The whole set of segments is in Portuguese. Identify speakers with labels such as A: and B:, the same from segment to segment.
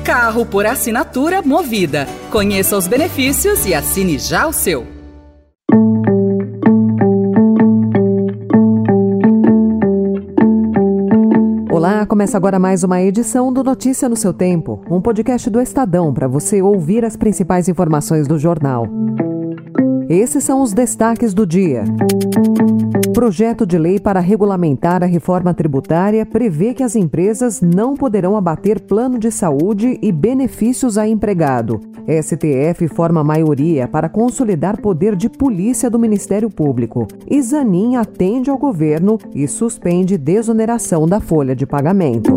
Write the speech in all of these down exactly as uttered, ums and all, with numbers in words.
A: Carro por assinatura Movida. Conheça os benefícios e assine já o seu.
B: Olá, começa agora mais uma edição do Notícia no seu Tempo, um podcast do Estadão para você ouvir as principais informações do jornal. Esses são os destaques do dia. Projeto de lei para regulamentar a reforma tributária prevê que as empresas não poderão abater plano de saúde e benefícios a empregado. S T F forma maioria para consolidar poder de polícia do Ministério Público. E Zanin atende ao governo e suspende desoneração da folha de pagamento.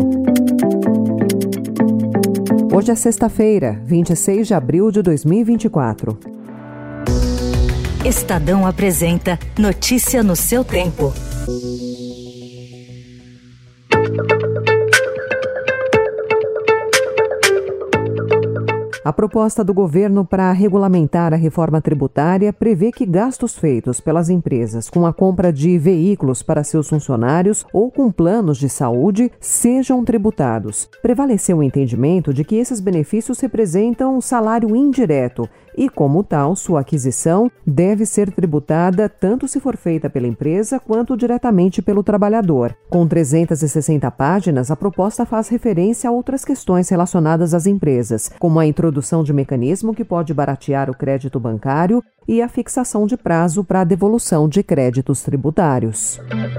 B: Hoje é sexta-feira, vinte e seis de abril de dois mil e vinte e quatro.
C: Estadão apresenta Notícia no seu tempo.
B: A proposta do governo para regulamentar a reforma tributária prevê que gastos feitos pelas empresas com a compra de veículos para seus funcionários ou com planos de saúde sejam tributados. Prevaleceu o entendimento de que esses benefícios representam um salário indireto e, como tal, sua aquisição deve ser tributada tanto se for feita pela empresa quanto diretamente pelo trabalhador. Com trezentas e sessenta páginas, a proposta faz referência a outras questões relacionadas às empresas, como a introdução de mecanismo que pode baratear o crédito bancário e a fixação de prazo para a devolução de créditos tributários.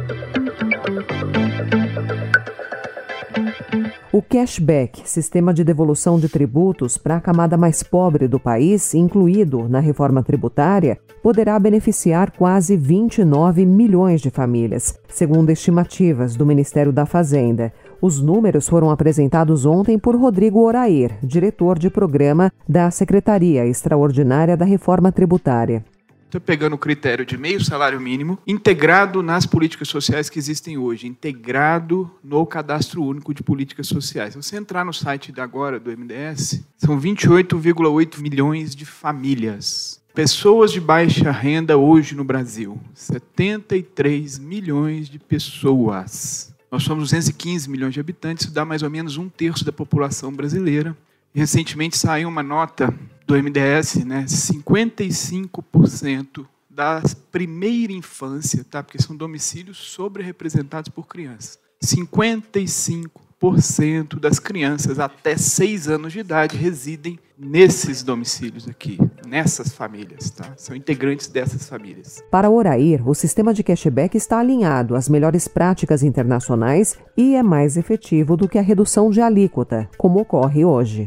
B: O cashback, sistema de devolução de tributos para a camada mais pobre do país, incluído na reforma tributária, poderá beneficiar quase vinte e nove milhões de famílias, segundo estimativas do Ministério da Fazenda. Os números foram apresentados ontem por Rodrigo Orair, diretor de programa da Secretaria Extraordinária da Reforma Tributária.
D: Estou pegando o critério de meio salário mínimo, integrado nas políticas sociais que existem hoje, integrado no Cadastro Único de Políticas Sociais. Se você entrar no site de agora do M D S, são vinte e oito vírgula oito milhões de famílias. Pessoas de baixa renda hoje no Brasil, setenta e três milhões de pessoas. Nós somos duzentos e quinze milhões de habitantes, isso dá mais ou menos um terço da população brasileira. Recentemente saiu uma nota do M D S, né, cinquenta e cinco por cento da primeira infância, tá, porque são domicílios sobre-representados por crianças. cinquenta e cinco por cento das crianças até seis anos de idade residem nesses domicílios aqui, nessas famílias, tá? São integrantes dessas famílias.
B: Para Orair, o sistema de cashback está alinhado às melhores práticas internacionais e é mais efetivo do que a redução de alíquota, como ocorre hoje.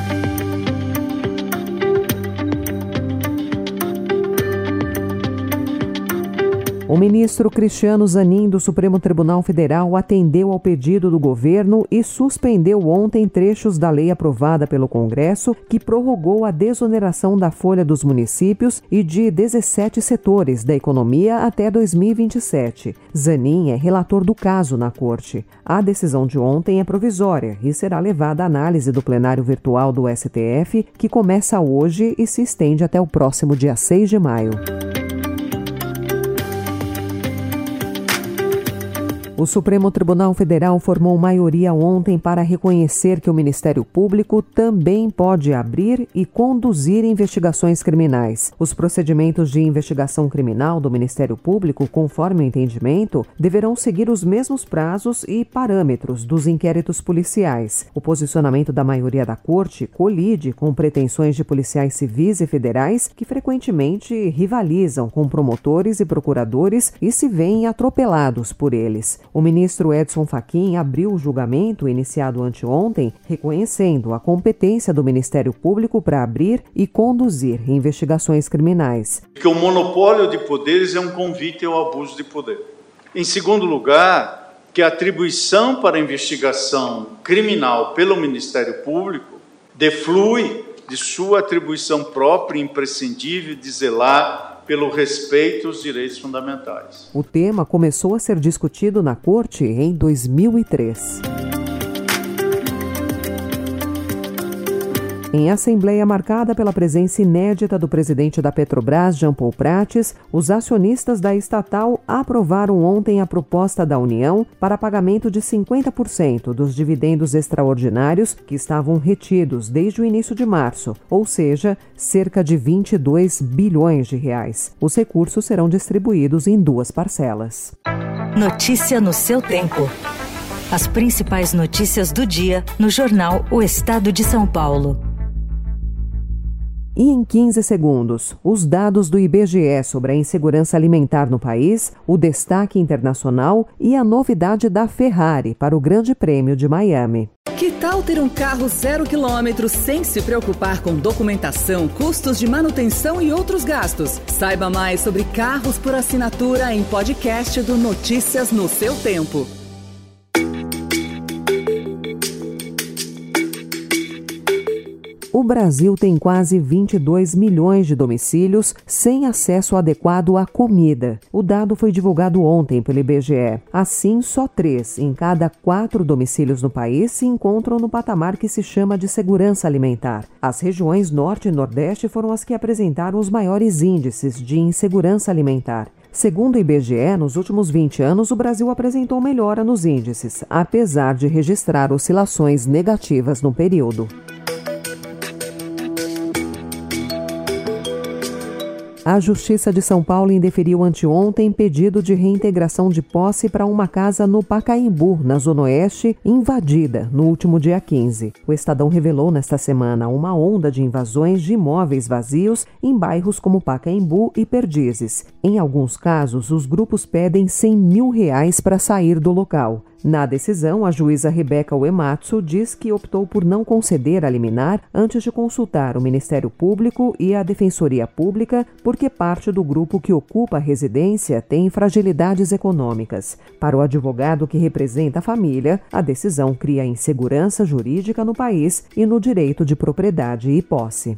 B: O ministro Cristiano Zanin, do Supremo Tribunal Federal, atendeu ao pedido do governo e suspendeu ontem trechos da lei aprovada pelo Congresso que prorrogou a desoneração da folha dos municípios e de dezessete setores da economia até dois mil e vinte e sete. Zanin é relator do caso na Corte. A decisão de ontem é provisória e será levada à análise do plenário virtual do S T F, que começa hoje e se estende até o próximo dia seis de maio. O Supremo Tribunal Federal formou maioria ontem para reconhecer que o Ministério Público também pode abrir e conduzir investigações criminais. Os procedimentos de investigação criminal do Ministério Público, conforme o entendimento, deverão seguir os mesmos prazos e parâmetros dos inquéritos policiais. O posicionamento da maioria da Corte colide com pretensões de policiais civis e federais que frequentemente rivalizam com promotores e procuradores e se veem atropelados por eles. O ministro Edson Fachin abriu o julgamento iniciado anteontem, reconhecendo a competência do Ministério Público para abrir e conduzir investigações criminais.
E: Que o monopólio de poderes é um convite ao abuso de poder. Em segundo lugar, que a atribuição para a investigação criminal pelo Ministério Público deflui de sua atribuição própria e imprescindível de zelar pelo respeito aos direitos fundamentais.
B: O tema começou a ser discutido na Corte em dois mil e três. Em assembleia marcada pela presença inédita do presidente da Petrobras, Jean Paul Prates, os acionistas da estatal aprovaram ontem a proposta da União para pagamento de cinquenta por cento dos dividendos extraordinários que estavam retidos desde o início de março, ou seja, cerca de vinte e dois bilhões de reais. Os recursos serão distribuídos em duas parcelas.
C: Notícia no seu tempo. As principais notícias do dia no jornal O Estado de São Paulo.
B: E em quinze segundos, os dados do I B G E sobre a insegurança alimentar no país, o destaque internacional e a novidade da Ferrari para o Grande Prêmio de Miami.
A: Que tal ter um carro zero quilômetro sem se preocupar com documentação, custos de manutenção e outros gastos? Saiba mais sobre carros por assinatura em podcast do Notícias no seu tempo.
B: O Brasil tem quase vinte e dois milhões de domicílios sem acesso adequado à comida. O dado foi divulgado ontem pelo I B G E. Assim, só três em cada quatro domicílios no país se encontram no patamar que se chama de segurança alimentar. As regiões Norte e Nordeste foram as que apresentaram os maiores índices de insegurança alimentar. Segundo o I B G E, nos últimos vinte anos, o Brasil apresentou melhora nos índices, apesar de registrar oscilações negativas no período. A Justiça de São Paulo indeferiu anteontem pedido de reintegração de posse para uma casa no Pacaembu, na Zona Oeste, invadida no último dia quinze. O Estadão revelou nesta semana uma onda de invasões de imóveis vazios em bairros como Pacaembu e Perdizes. Em alguns casos, os grupos pedem cem mil reais para sair do local. Na decisão, a juíza Rebeca Uematsu diz que optou por não conceder a liminar antes de consultar o Ministério Público e a Defensoria Pública, porque parte do grupo que ocupa a residência tem fragilidades econômicas. Para o advogado que representa a família, a decisão cria insegurança jurídica no país e no direito de propriedade e posse.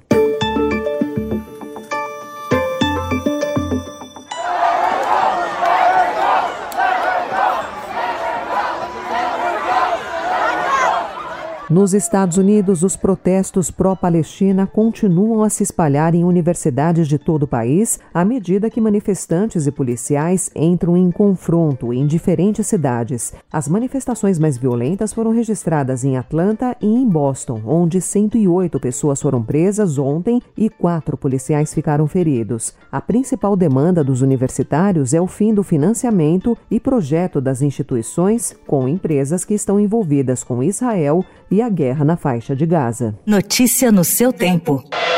B: Nos Estados Unidos, os protestos pró-Palestina continuam a se espalhar em universidades de todo o país à medida que manifestantes e policiais entram em confronto em diferentes cidades. As manifestações mais violentas foram registradas em Atlanta e em Boston, onde cento e oito pessoas foram presas ontem e quatro policiais ficaram feridos. A principal demanda dos universitários é o fim do financiamento e projeto das instituições com empresas que estão envolvidas com Israel e a guerra na faixa de Gaza.
C: Notícia no seu tempo.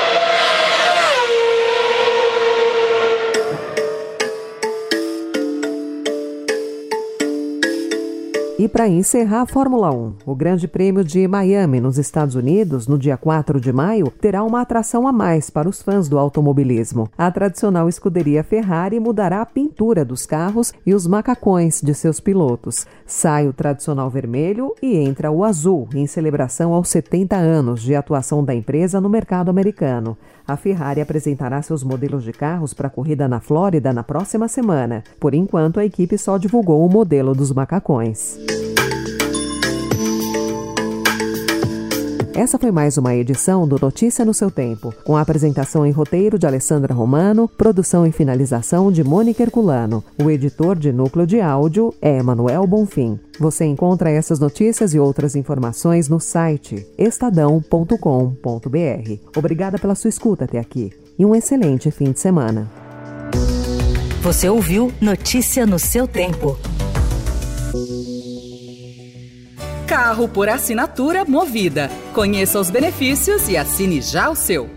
B: E para encerrar a Fórmula um, o Grande Prêmio de Miami, nos Estados Unidos, no dia quatro de maio, terá uma atração a mais para os fãs do automobilismo. A tradicional escuderia Ferrari mudará a pintura dos carros e os macacões de seus pilotos. Sai o tradicional vermelho e entra o azul, em celebração aos setenta anos de atuação da empresa no mercado americano. A Ferrari apresentará seus modelos de carros para a corrida na Flórida na próxima semana. Por enquanto, a equipe só divulgou o modelo dos macacões. Essa foi mais uma edição do Notícia no seu tempo, com a apresentação e roteiro de Alessandra Romano, produção e finalização de Mônica Herculano. O editor de núcleo de áudio é Emanuel Bonfim. Você encontra essas notícias e outras informações no site estadão ponto com ponto br. Obrigada pela sua escuta até aqui e um excelente fim de semana.
C: Você ouviu Notícia no seu tempo.
A: Carro por assinatura Movida. Conheça os benefícios e assine já o seu.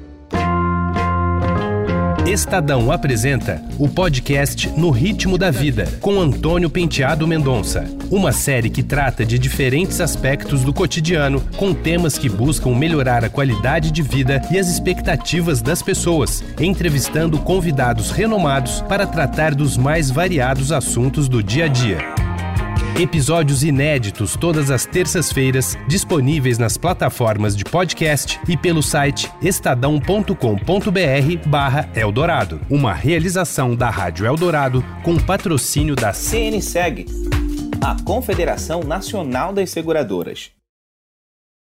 F: Estadão apresenta o podcast No Ritmo da Vida, com Antônio Penteado Mendonça. Uma série que trata de diferentes aspectos do cotidiano, com temas que buscam melhorar a qualidade de vida e as expectativas das pessoas, entrevistando convidados renomados para tratar dos mais variados assuntos do dia a dia. Episódios inéditos todas as terças-feiras, disponíveis nas plataformas de podcast e pelo site estadão ponto com ponto br barra Eldorado. Uma realização da Rádio Eldorado com patrocínio da C N S E G,
G: a Confederação Nacional das Seguradoras.